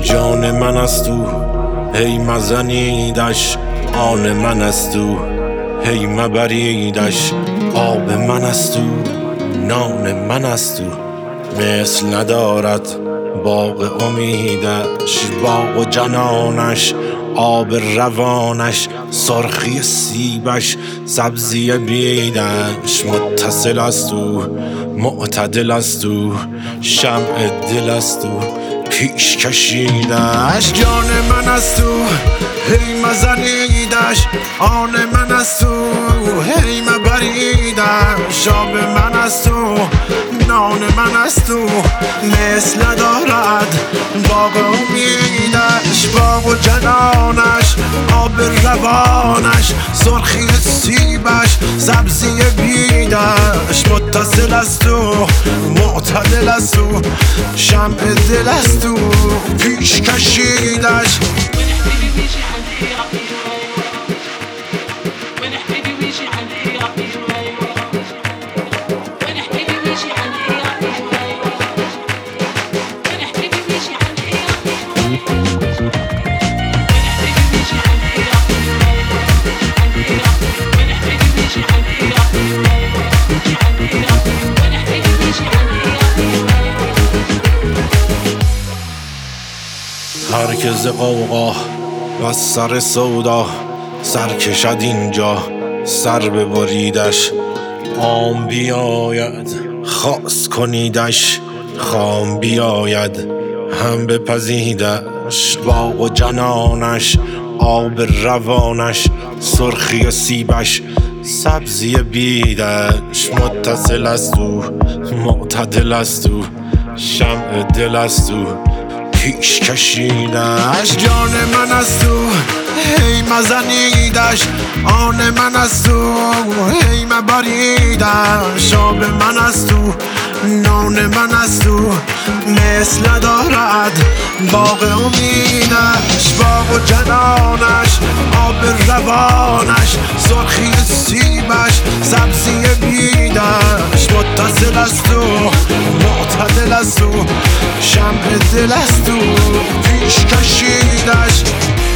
جان من است او هی مزنیدش، آن من است او هی مبریدش. آب من است او نان من است او، مثل ندارد باغ امیدش. باغ و جنانش آب روانش، سرخی سیبش سبزی بیدش. متصل است او معتدل است او، شمع دل است او پیش کشیدش. جان من است او هی مزنیدش، آن من است او هی مبریدش. آب من است او نان من است او، مثل ندارد باغ امیدش. باغ و جنانش آب روانش، سرخی سیبش سبزی بیدش. متصل است او معتدل است او، شمع دل است او پیش کشیدش. هر که ز غوغا و سر سودا سر کشد اینجا، سر ببریدش. عام بیاید خاص کنیدش، خام بیاید هم بپزیدش. باغ و جنانش آب روانش، سرخی سیبش سبزی بیدش. متصل است او معتدل است او، شمع دل است او پیش کشیدش. جان من است او هی مزنیدش، آن من است او هی مبریدش. آب من است او نان من است او، مثل ندارد باغ امیدش. باغ و جنانش آب روانش، سرخی سیبش سبزی بیدش. متصل است او معتدل است او، شمع دل است او پیش کشیدش.